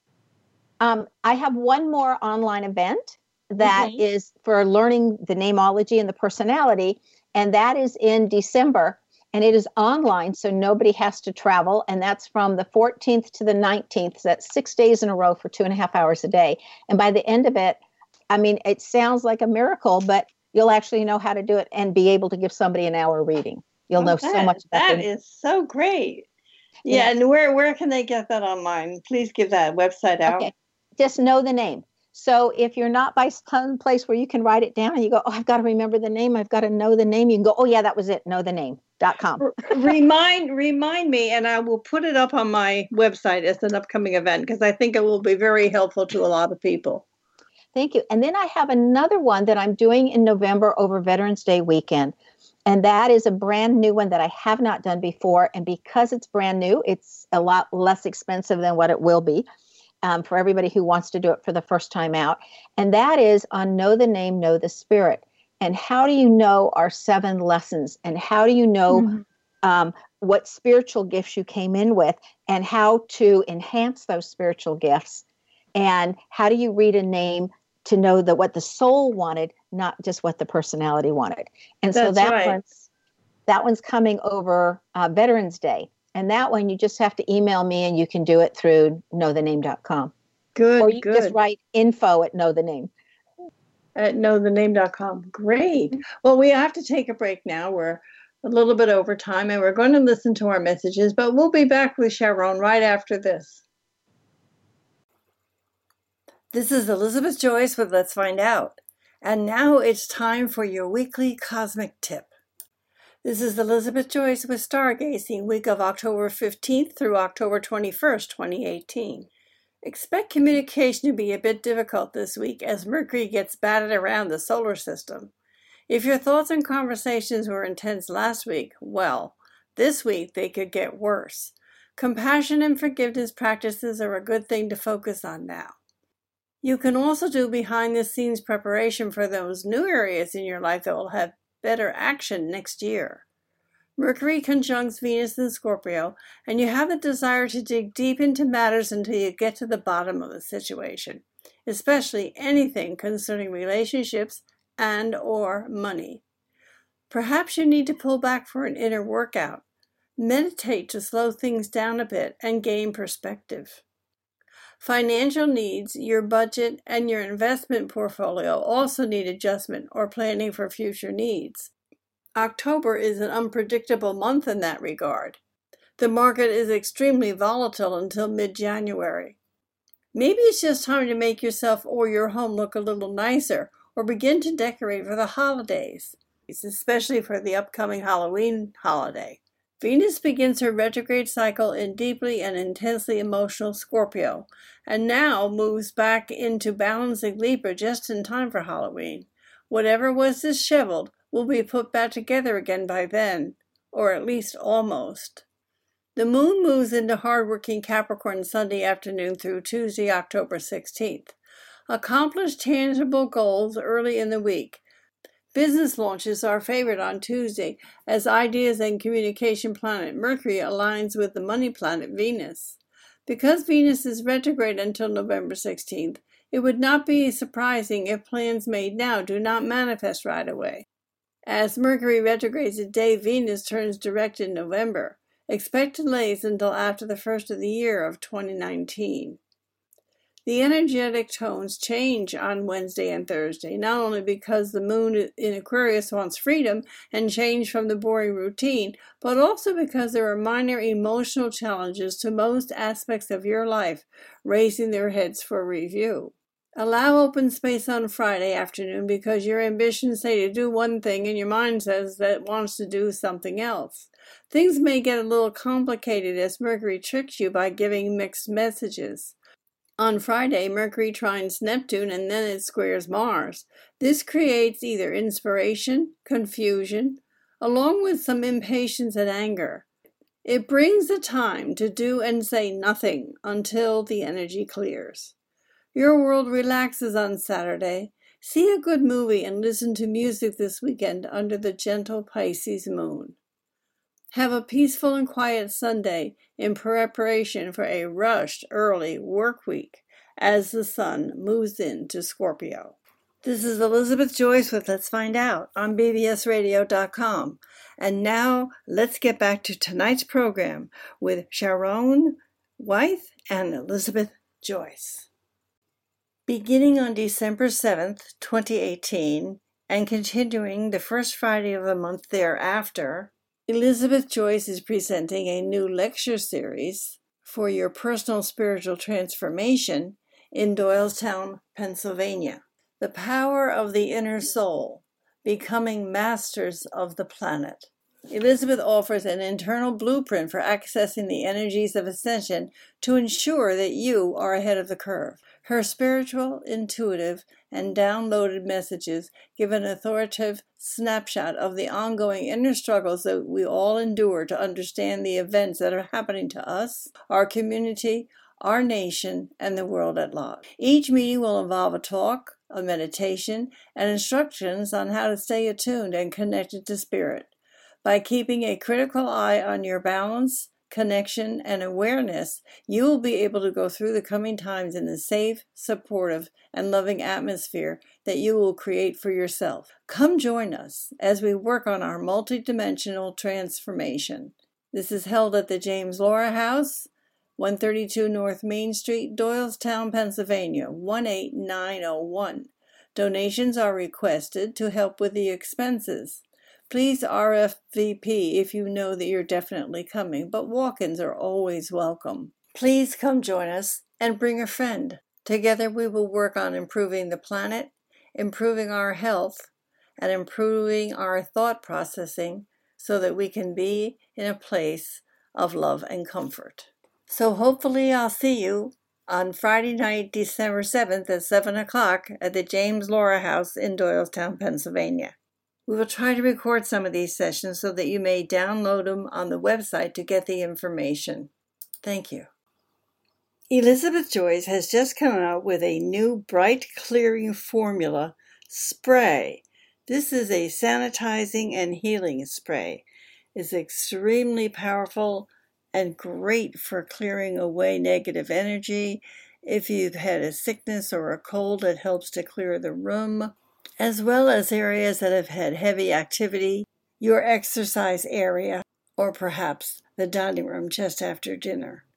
um, I have one more online event that Mhm. is for learning the namology and the personality, and that is in December, and it is online, so nobody has to travel, and that's from the fourteenth to the nineteenth. So that's six days in a row for two and a half hours a day. And by the end of it, I mean, it sounds like a miracle, but you'll actually know how to do it and be able to give somebody an hour reading. You'll Oh, know so that- much about That them. is so great. Yeah, Yeah. and where where can they get that online? Please give that website out. Okay, just know the name. So if you're not by some place where you can write it down and you go, oh, I've got to remember the name, I've got to know the name, you can go, oh yeah, that was it, know the name dot com. R- remind remind me, and I will put it up on my website as an upcoming event because I think it will be very helpful to a lot of people. Thank you. And then I have another one that I'm doing in November over Veterans Day weekend. And that is a brand new one that I have not done before. And because it's brand new, it's a lot less expensive than what it will be um, for everybody who wants to do it for the first time out. And that is on Know the Name, Know the Spirit. And how do you know our seven lessons? And how do you know Mhm. um, what spiritual gifts you came in with and how to enhance those spiritual gifts? And how do you read a name to know that what the soul wanted, not just what the personality wanted? And so That's that right. one's that one's coming over uh, Veterans Day, and that one you just have to email me, and you can do it through know the name dot com, Good, or you good. can just write info at know the name. At know the name dot com. Great. Well, we have to take a break now. We're a little bit over time, and we're going to listen to our messages, but we'll be back with Sharon right after this. This is Elizabeth Joyce with Let's Find Out. And now it's time for your weekly cosmic tip. This is Elizabeth Joyce with Stargazing, week of October fifteenth through October twenty-first, twenty eighteen. Expect communication to be a bit difficult this week as Mercury gets batted around the solar system. If your thoughts and conversations were intense last week, well, this week they could get worse. Compassion and forgiveness practices are a good thing to focus on now. You can also do behind-the-scenes preparation for those new areas in your life that will have better action next year. Mercury conjuncts Venus in Scorpio, and you have the desire to dig deep into matters until you get to the bottom of the situation, especially anything concerning relationships and or money. Perhaps you need to pull back for an inner workout. Meditate to slow things down a bit and gain perspective. Financial needs, your budget, and your investment portfolio also need adjustment or planning for future needs. October is an unpredictable month in that regard. The market is extremely volatile until mid-January. Maybe it's just time to make yourself or your home look a little nicer or begin to decorate for the holidays, especially for the upcoming Halloween holiday. Venus begins her retrograde cycle in deeply and intensely emotional Scorpio, and now moves back into balancing Libra just in time for Halloween. Whatever was disheveled will be put back together again by then, or at least almost. The moon moves into hard-working Capricorn Sunday afternoon through Tuesday, October sixteenth. Accomplish tangible goals early in the week. Business launches are favored on Tuesday as ideas and communication planet Mercury aligns with the money planet Venus. Because Venus is retrograde until November sixteenth, it would not be surprising if plans made now do not manifest right away. As Mercury retrogrades the day Venus turns direct in November, expect delays until after the first of the year of twenty nineteen. The energetic tones change on Wednesday and Thursday, not only because the moon in Aquarius wants freedom and change from the boring routine, but also because there are minor emotional challenges to most aspects of your life raising their heads for review. Allow open space on Friday afternoon because your ambitions say to do one thing and your mind says that it wants to do something else. Things may get a little complicated as Mercury tricks you by giving mixed messages. On Friday, Mercury trines Neptune and then it squares Mars. This creates either inspiration, confusion, along with some impatience and anger. It brings the time to do and say nothing until the energy clears. Your world relaxes on Saturday. See a good movie and listen to music this weekend under the gentle Pisces moon. Have a peaceful and quiet Sunday in preparation for a rushed early work week as the sun moves into Scorpio. This is Elizabeth Joyce with Let's Find Out on B B S radio dot com. And now let's get back to tonight's program with Sharon Wythe and Elizabeth Joyce. Beginning on December seventh, twenty eighteen, and continuing the first Friday of the month thereafter, Elizabeth Joyce is presenting a new lecture series for your personal spiritual transformation in Doylestown, Pennsylvania. The Power of the Inner Soul, Becoming Masters of the Planet. Elizabeth offers an internal blueprint for accessing the energies of ascension to ensure that you are ahead of the curve. Her spiritual, intuitive, and downloaded messages give an authoritative snapshot of the ongoing inner struggles that we all endure to understand the events that are happening to us, our community, our nation, and the world at large. Each meeting will involve a talk, a meditation, and instructions on how to stay attuned and connected to spirit. By keeping a critical eye on your balance, connection, and awareness, you will be able to go through the coming times in a safe, supportive, and loving atmosphere that you will create for yourself. Come join us as we work on our multidimensional transformation. This is held at the James Laura House, one thirty-two North Main Street, Doylestown, Pennsylvania, one eight nine oh one. Donations are requested to help with the expenses. Please R S V P if you know that you're definitely coming, but walk-ins are always welcome. Please come join us and bring a friend. Together we will work on improving the planet, improving our health, and improving our thought processing so that we can be in a place of love and comfort. So hopefully I'll see you on Friday night, December seventh at seven o'clock at the James Laura House in Doylestown, Pennsylvania. We will try to record some of these sessions so that you may download them on the website to get the information. Thank you. Elizabeth Joyce has just come out with a new bright clearing formula spray. This is a sanitizing and healing spray. It's extremely powerful and great for clearing away negative energy. If you've had a sickness or a cold, it helps to clear the room, as well as areas that have had heavy activity, your exercise area, or perhaps the dining room just after dinner.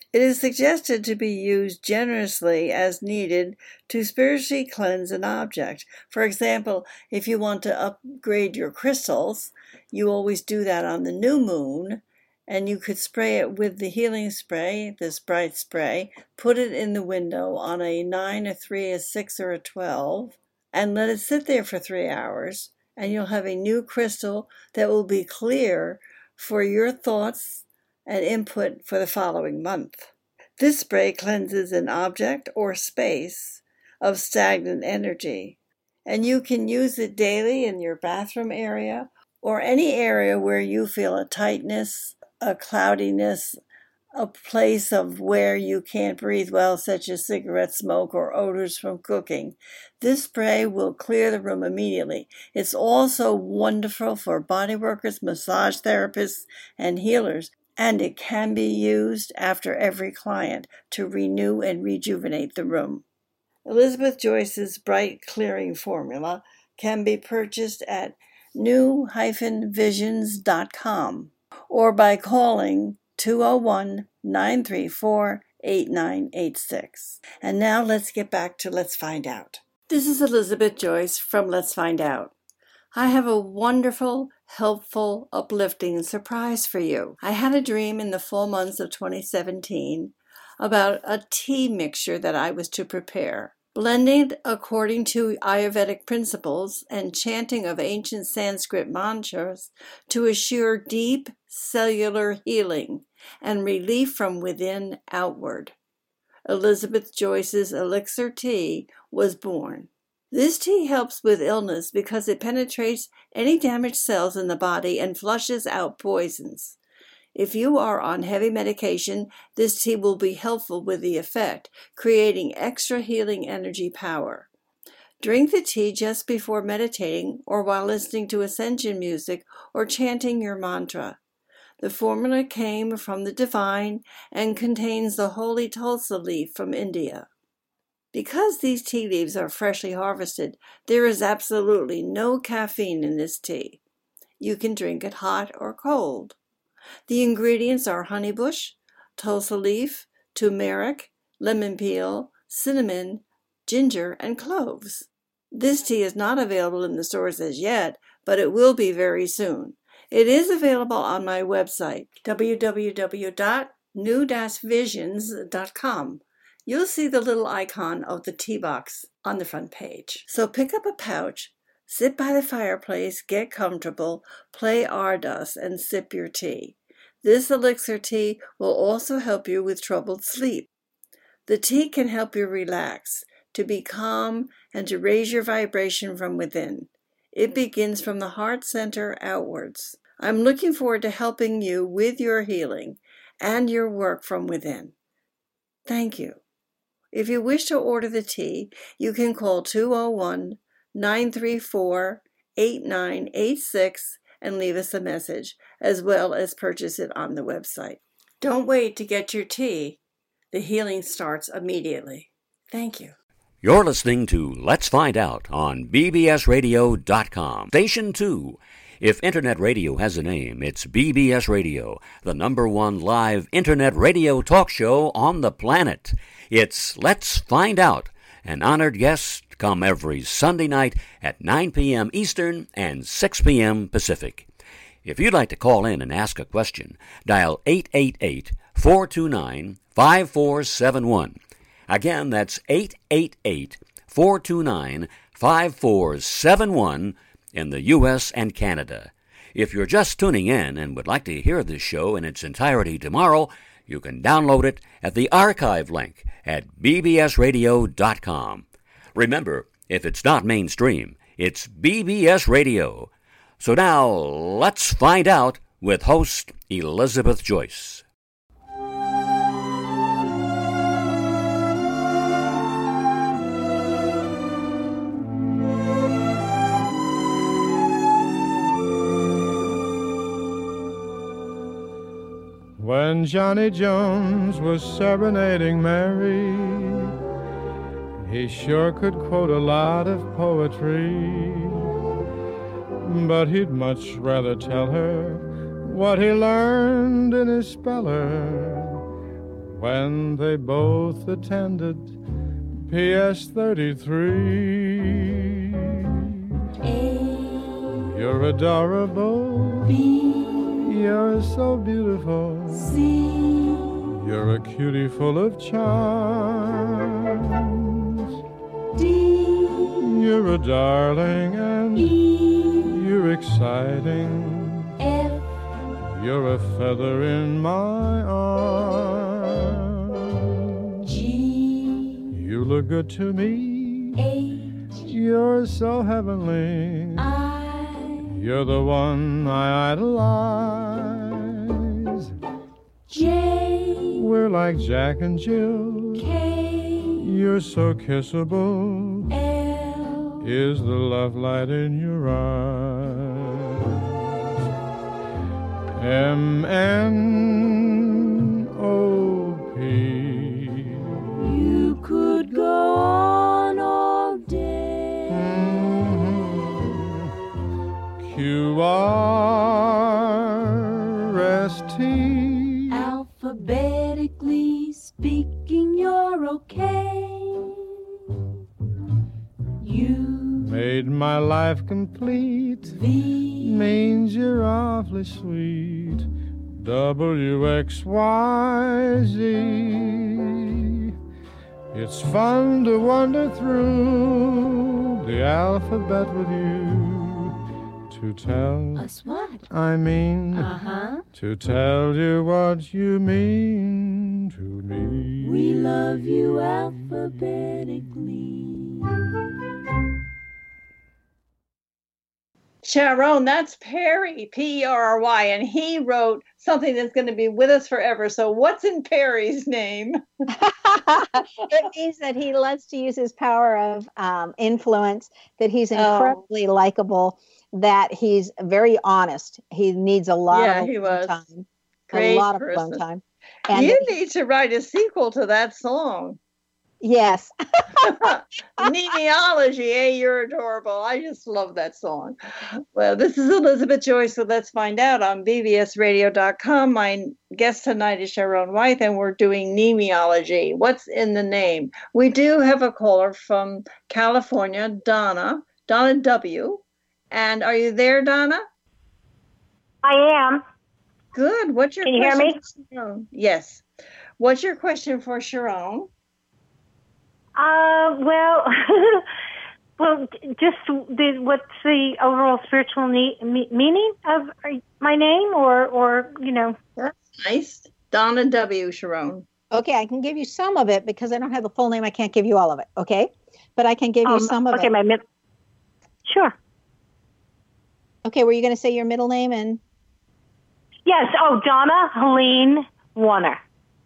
It is suggested to be used generously as needed to spiritually cleanse an object. For example, if you want to upgrade your crystals, you always do that on the new moon, and you could spray it with the healing spray, this bright spray, put it in the window on a nine, a three, a six, or a twelve, and let it sit there for three hours, and you'll have a new crystal that will be clear for your thoughts and input for the following month. This spray cleanses an object or space of stagnant energy, and you can use it daily in your bathroom area or any area where you feel a tightness, a cloudiness, a place of where you can't breathe well, such as cigarette smoke or odors from cooking. This spray will clear the room immediately. It's also wonderful for body workers, massage therapists, and healers, and it can be used after every client to renew and rejuvenate the room. Elizabeth Joyce's Bright Clearing Formula can be purchased at new dash visions dot com or by calling two oh one, nine three four, eight nine eight six. And now let's get back to Let's Find Out. This is Elizabeth Joyce from Let's Find Out. I have a wonderful, helpful, uplifting surprise for you. I had a dream in the fall months of twenty seventeen about a tea mixture that I was to prepare. Blended according to Ayurvedic principles and chanting of ancient Sanskrit mantras to assure deep cellular healing and relief from within outward. Elizabeth Joyce's Elixir Tea was born. This tea helps with illness because it penetrates any damaged cells in the body and flushes out poisons. If you are on heavy medication, this tea will be helpful with the effect, creating extra healing energy power. Drink the tea just before meditating or while listening to ascension music or chanting your mantra. The formula came from the divine and contains the holy tulsi leaf from India. Because these tea leaves are freshly harvested, there is absolutely no caffeine in this tea. You can drink it hot or cold. The ingredients are honeybush, tulsi leaf, turmeric, lemon peel, cinnamon, ginger, and cloves. This tea is not available in the stores as yet, but it will be very soon. It is available on my website, w w w dot new dash visions dot com. You'll see the little icon of the tea box on the front page. So pick up a pouch, sit by the fireplace, get comfortable, play Ardas, and sip your tea. This elixir tea will also help you with troubled sleep. The tea can help you relax, to be calm, and to raise your vibration from within. It begins from the heart center outwards. I'm looking forward to helping you with your healing and your work from within. Thank you. If you wish to order the tea, you can call two oh one, nine three four, eight nine eight six and leave us a message, as well as purchase it on the website. Don't wait to get your tea. The healing starts immediately. Thank you. You're listening to Let's Find Out on B B S radio dot com. Station two. If Internet radio has a name, it's B B S Radio, the number one live Internet radio talk show on the planet. It's Let's Find Out. An honored guest come every Sunday night at nine p.m. Eastern and six p.m. Pacific. If you'd like to call in and ask a question, dial eight eight eight, four two nine, five four seven one. Again, that's eight eight eight, four two nine, five four seven one in the U S and Canada. If you're just tuning in and would like to hear this show in its entirety tomorrow, you can download it at the archive link at b b s radio dot com. Remember, if it's not mainstream, it's B B S Radio. So now, let's find out with host Elizabeth Joyce. When Johnny Jones was serenading Mary, he sure could quote a lot of poetry, but he'd much rather tell her what he learned in his speller when they both attended P S thirty-three. A. You're adorable. B. You're so beautiful. C. You're a cutie full of charms. D. You're a darling and E. You're exciting. F. You're a feather in my arms. G. You look good to me. H. You're so heavenly. I. You're the one I idolize. J. We're like Jack and Jill. K. You're so kissable. L. Is the love light in your eyes. M N O P. You could go on all day. Mm-hmm. Q R S T. Alphabetically speaking, you're okay. You made my life complete. V means you're awfully sweet. W X Y Z. It's fun to wander through the alphabet with you. To tell us what I mean. Uh-huh. To tell you what you mean to me. We love you alphabetically. Sharon, that's Perry, P E R R Y, and he wrote something that's going to be with us forever. So what's in Perry's name? It means that he loves to use his power of um, influence, that he's incredibly oh. likable, that he's very honest. He needs a lot yeah, of he was. time. Great a lot person. of alone time. And you he, need to write a sequel to that song. Yes. Nemeology, eh? You're adorable. I just love that song. Well, this is Elizabeth Joy, so let's find out on B B S radio dot com. My guest tonight is Sharon White, and we're doing Nemeology. What's in the name? We do have a caller from California, Donna, Donna W. And are you there, Donna? I am. Good. What's your Can you question hear me? for Sharon? Yes. What's your question for Sharon? Uh, well, well, just the, what's the overall spiritual ne- me- meaning of my name, or, or you know? That's nice. Donna W. Sharon. Okay, I can give you some of it because I don't have the full name. I can't give you all of it. Okay, but I can give you um, some of okay, it. Okay, my mid. Sure. Okay, were you going to say your middle name and? Yes. Oh, Donna Helene Warner.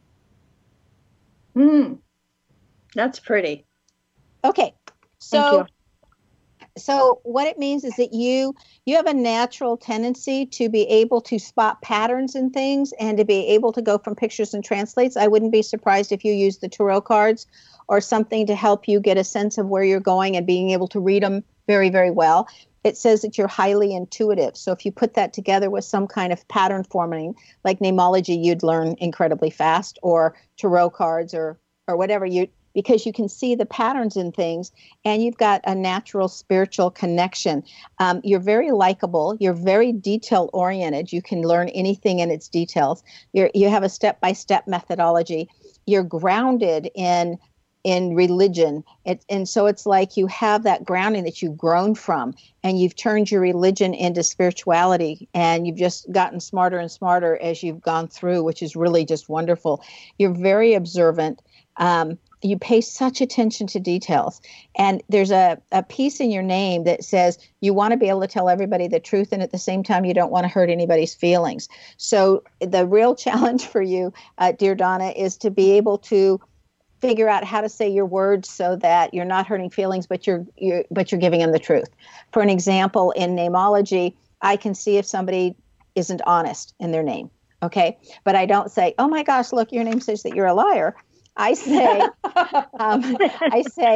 Hmm. That's pretty. Okay. So, so what it means is that you you have a natural tendency to be able to spot patterns in things and to be able to go from pictures and translates. I wouldn't be surprised if you use the tarot cards or something to help you get a sense of where you're going and being able to read them very, very well. It says that you're highly intuitive. So if you put that together with some kind of pattern forming, like Nemeology, you'd learn incredibly fast, or tarot cards or or whatever, you because you can see the patterns in things, and you've got a natural spiritual connection. Um, you're very likable. You're very detail-oriented. You can learn anything in its details. You're, you have a step-by-step methodology. You're grounded in in religion. It, and so it's like you have that grounding that you've grown from, and you've turned your religion into spirituality, and you've just gotten smarter and smarter as you've gone through, which is really just wonderful. You're very observant. Um, you pay such attention to details. And there's a, a piece in your name that says you want to be able to tell everybody the truth, and at the same time, you don't want to hurt anybody's feelings. So the real challenge for you, uh, dear Donna, is to be able to figure out how to say your words so that you're not hurting feelings, but you're, you're but you're giving them the truth. For an example, in Nemeology, I can see if somebody isn't honest in their name. Okay. But I don't say, oh my gosh, look, your name says that you're a liar. I say, um, I say,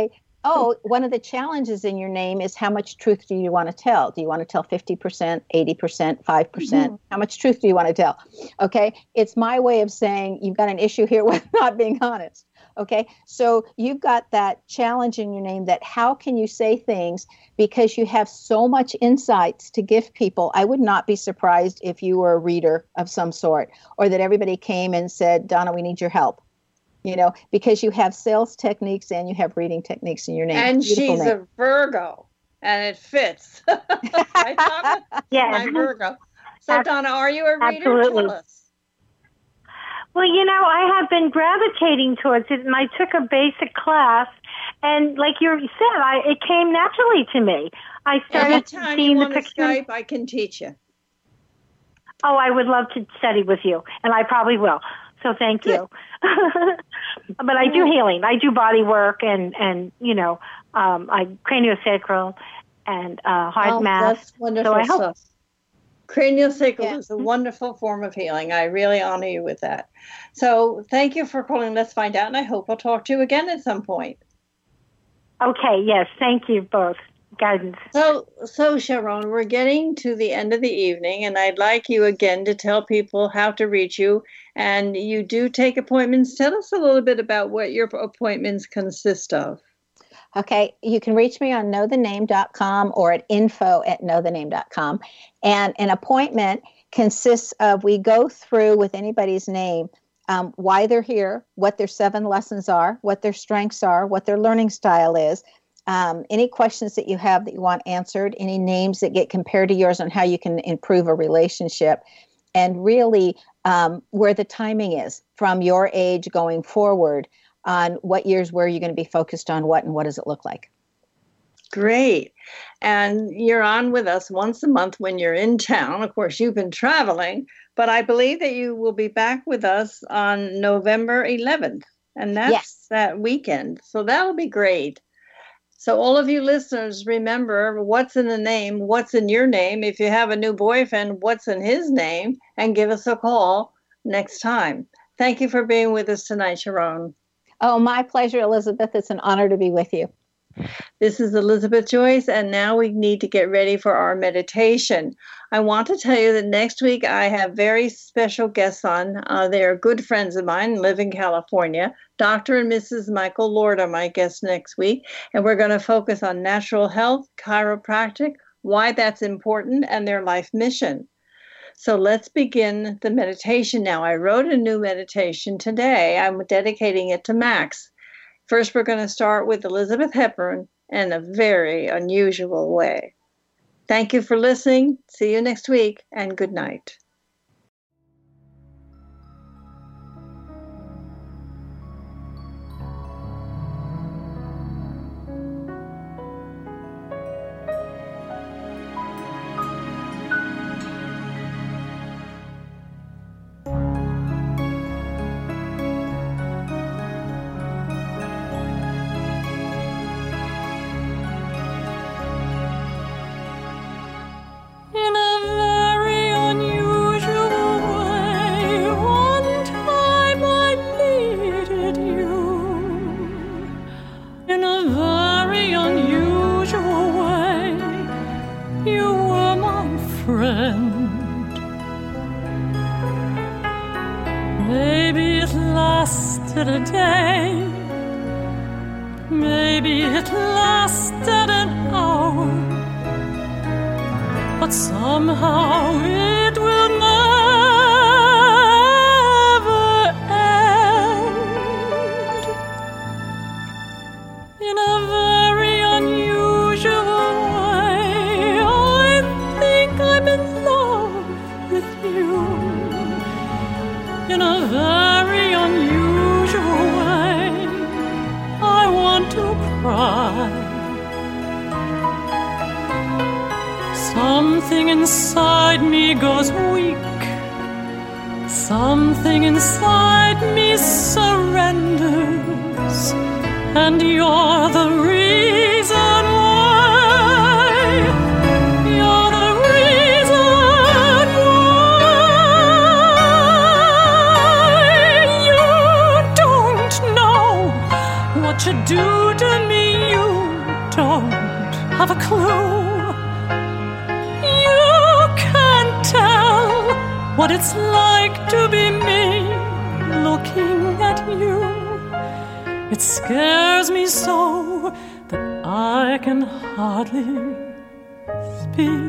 oh, one of the challenges in your name is how much truth do you want to tell? Do you want to tell fifty percent, eighty percent, five percent? Mm-hmm. How much truth do you want to tell? Okay. It's my way of saying you've got an issue here with not being honest. Okay. So you've got that challenge in your name that how can you say things because you have so much insights to give people. I would not be surprised if you were a reader of some sort or that everybody came and said, Donna, we need your help. You know, because you have sales techniques and you have reading techniques in your name. And Beautiful she's name. a Virgo, and it fits. I thought yeah, my Virgo. So, Donna, are you a reader? Absolutely. Tell us. Well, you know, I have been gravitating towards it, and I took a basic class, and like you said, I it came naturally to me. I started Anytime seeing you the want pictures. to Skype, I can teach you. Oh, I would love to study with you, and I probably will. So thank you. But I do healing. I do body work and, and you know, um, I craniosacral and uh, heart oh, math. That's wonderful so I hope. stuff. Craniosacral yeah. is a wonderful form of healing. I really honor you with that. So thank you for calling. Let's find out, and I hope I'll talk to you again at some point. Okay, yes. Thank you both. Guidance. So, so Sharon, we're getting to the end of the evening, and I'd like you again to tell people how to reach you. And you do take appointments. Tell us a little bit about what your appointments consist of. Okay, you can reach me on know the name dot com or at info at know the name dot com. And an appointment consists of, we go through with anybody's name, um, why they're here, what their seven lessons are, what their strengths are, what their learning style is, um, any questions that you have that you want answered, any names that get compared to yours on how you can improve a relationship, and really um, where the timing is from your age going forward on what years where you're going to be focused on what and what does it look like. Great. And you're on with us once a month when you're in town. Of course, you've been traveling, but I believe that you will be back with us on November eleventh, and that's yes. that weekend. So that'll be great. So all of you listeners, remember what's in the name, what's in your name. If you have a new boyfriend, what's in his name, and give us a call next time. Thank you for being with us tonight, Sharon. Oh, my pleasure, Elizabeth. It's an honor to be with you. This is Elizabeth Joyce, and now we need to get ready for our meditation. I want to tell you that next week I have very special guests on. Uh, they are good friends of mine, live in California. Doctor and Missus Michael Lord are my guests next week, and we're going to focus on natural health, chiropractic, why that's important, and their life mission. So let's begin the meditation now. I wrote a new meditation today. I'm dedicating it to Max. First, we're going to start with Elizabeth Hepburn in a very unusual way. Thank you for listening. See you next week, and good night. A day, maybe it lasted an hour, but somehow it will never end. In a very unusual way, I think I'm in love with you. In a very unusual to cry. Something inside me goes weak. Something inside me surrenders. And you're the reason why. You're the reason why. You don't know what you do to me, you what it's like to be me looking at you. It scares me so that I can hardly speak.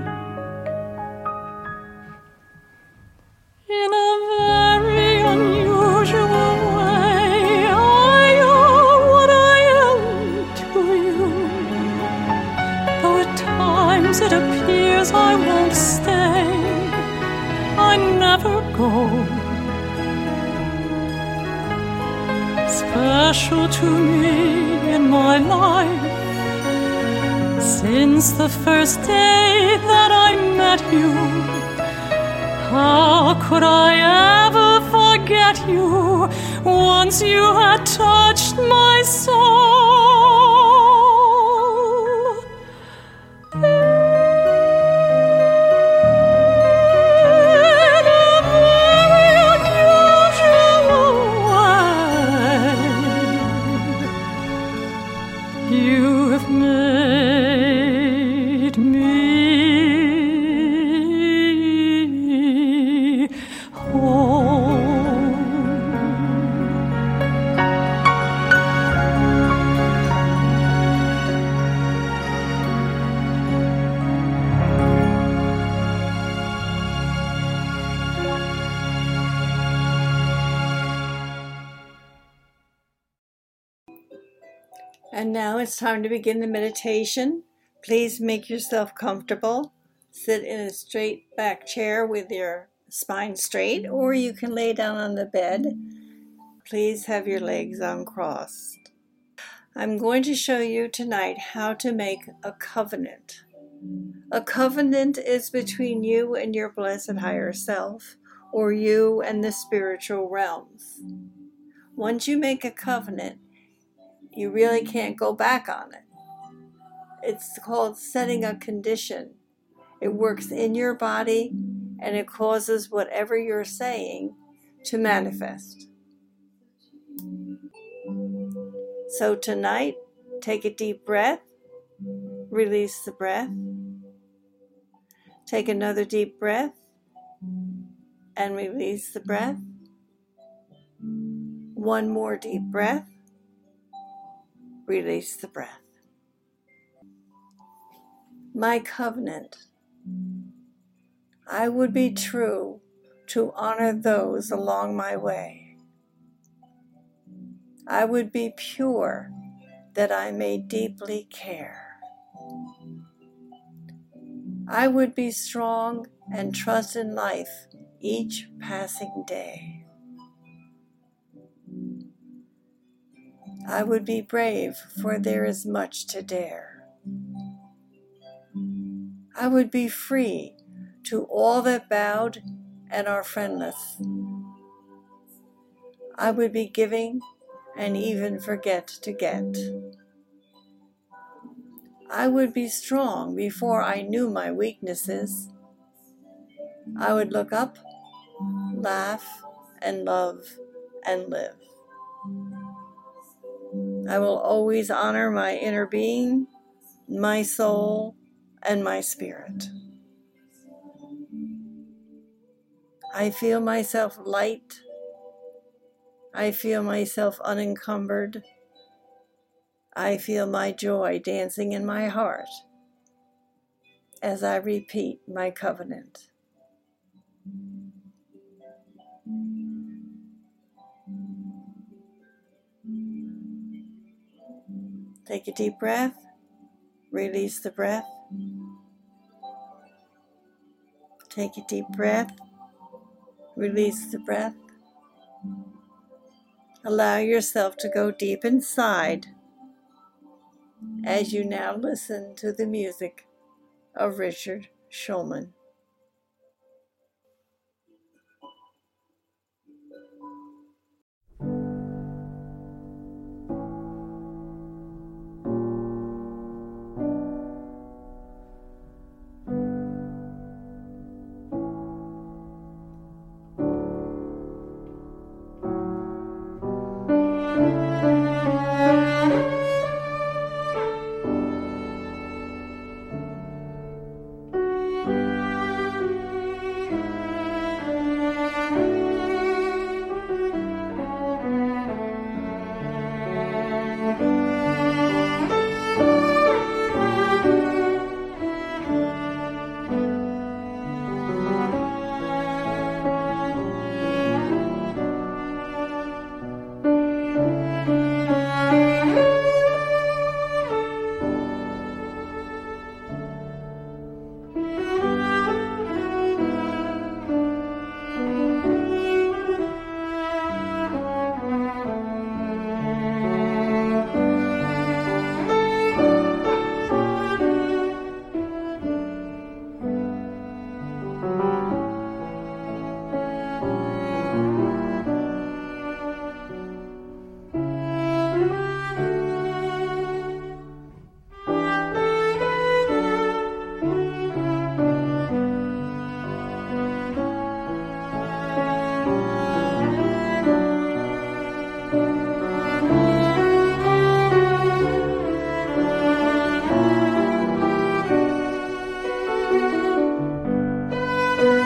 In a very unusual way, I owe what I am to you. Though at times it appears I won't stay, I never go. Special to me in my life, since the first day that I met you. How could I ever forget you once you had touched my soul? And now it's time to begin the meditation. Please make yourself comfortable. Sit in a straight back chair with your spine straight, or you can lay down on the bed. Please have your legs uncrossed. I'm going to show you tonight how to make a covenant. A covenant is between you and your blessed higher self, or you and the spiritual realms. Once you make a covenant, you really can't go back on it. It's called setting a condition. It works in your body, and it causes whatever you're saying to manifest. So tonight, take a deep breath, release the breath. Take another deep breath, and release the breath. One more deep breath. Release the breath. My covenant. I would be true to honor those along my way. I would be pure that I may deeply care. I would be strong and trust in life each passing day. I would be brave, for there is much to dare. I would be free to all that bowed and are friendless. I would be giving and even forget to get. I would be strong before I knew my weaknesses. I would look up, laugh, and love, and live. I will always honor my inner being, my soul, and my spirit. I feel myself light. I feel myself unencumbered. I feel my joy dancing in my heart as I repeat my covenant. Take a deep breath, release the breath. Take a deep breath, release the breath. Allow yourself to go deep inside as you now listen to the music of Richard Shulman. Thank you.